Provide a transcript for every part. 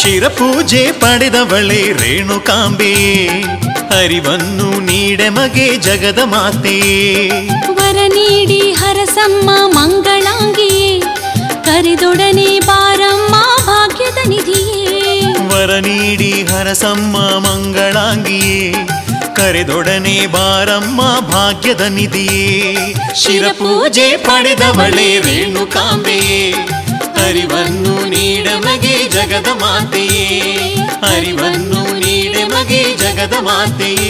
ಶಿರಪೂಜೆ ಪಡೆದವಳೆ ರೇಣುಕಾಂಬೆ, ಅರಿವನ್ನು ನೀಡೆ ಮಗೆ ಜಗದ ಮಾತೆ. ವರ ನೀಡಿ ಹರಸಮ್ಮ ಮಂಗಳಾಂಗಿಯೇ, ಕರೆದೊಡನೆ ಬಾರಮ್ಮ ಭಾಗ್ಯದ ನಿಧಿಯೇ. ವರ ನೀಡಿ ಹರಸಮ್ಮ ಮಂಗಳಾಂಗಿಯೇ, ಕರೆದೊಡನೆ ಬಾರಮ್ಮ ಭಾಗ್ಯದ ನಿಧಿಯೇ. ಶಿರಪೂಜೆ ಪಡೆದವಳೆ ರೇಣುಕಾಂಬೆಯೇ, ಅರಿವನ್ನು ನೀಡೆ ಮಗೆ ಜಗದ ಮಾತೆಯೇ. ಅರಿವನ್ನು ನೀಡೆ ಮಗೆ ಜಗದ ಮಾತೆಯೇ.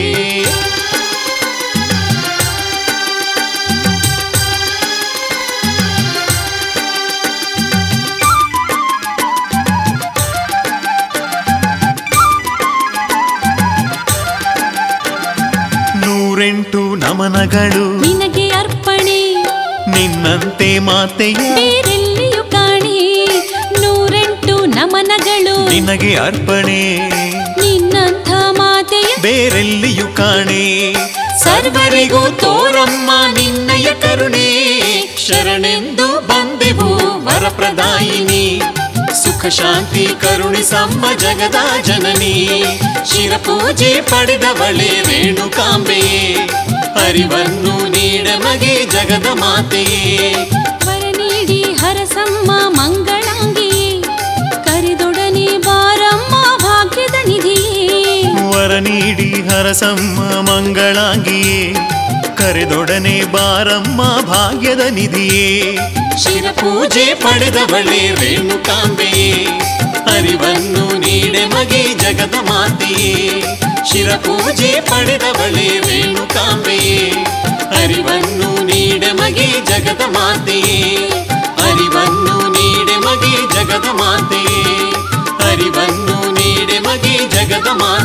ನೂರೆಂಟು ನಮನಗಳು ನಿನಗೆ ಅರ್ಪಣೆ, ನಿನ್ನಂತೆ ಮಾತೆಯೇ ಬೇರೆಲ್ಲಿಯೂ ಕಾಣೆ. ನೂರೆಂಟು ನಮನಗಳು ನಿನಗೆ ಅರ್ಪಣೆ, ನಿನ್ನಂಥ ಮಾತೆಯ ಬೇರೆಲ್ಲಿಯೂ ಕಾಣೆ. ಸರ್ವರಿಗೂ ತೋರಮ್ಮ ನಿನ್ನಯ ಕರುಣೆ, ಶರಣೆಂದು ಬಂದೆವು ವರಪ್ರದಾಯಿನಿ. ಸುಖ ಶಾಂತಿ ಕರುಣಿಸಮ್ಮ ಜಗದ ಜನನಿ. ಶಿರಪೂಜೆ ಪಡೆದವಳೆ ರೇಣುಕಾಂಬೆಯೇ, ಅರಿವನ್ನು ನೀಡೆ ಮಗೆ ಜಗದ ಮಾತೆಯೇ. ವರ ನೀಡಿ ಹರಸಮ್ಮ ಮಂಗಳಾಂಗಿಯೇ, ಕರೆದೊಡನೆ ಬಾರಮ್ಮ ಭಾಗ್ಯದ ನಿಧಿಯೇ. ವರ ನೀಡಿ ಹರಸಮ್ಮ ಮಂಗಳಾಂಗಿಯೇ, ಕರೆದೊಡನೆ ಬಾರಮ್ಮ ಭಾಗ್ಯದ ನಿಧಿಯೇ. ಶಿರಪೂಜೆ ಪಡೆದವಳೆ ರೇಣುಕಾಂಬೆಯೇ, ಅರಿವನ್ನು ನೀಡೆ ಮಗೆ ಜಗದ ಮಾತೆಯೇ. ಶಿರಪೂಜೆ ಪಡೆದವಳೆ ರೇಣುಕಾಂಬೆಯೇ, ಅರಿವನ್ನು ನೀಡೆ ಮಗೆ ಜಗದ ಮಾತೆಯೇ. ಅರಿವನ್ನು ನೀಡೆ ಮಗೆ ಜಗದ ಮಾತೆಯೇ. ಅರಿವನ್ನು ನೀಡೆ ಮಗೆ ಜಗದ ಮಾತೆ.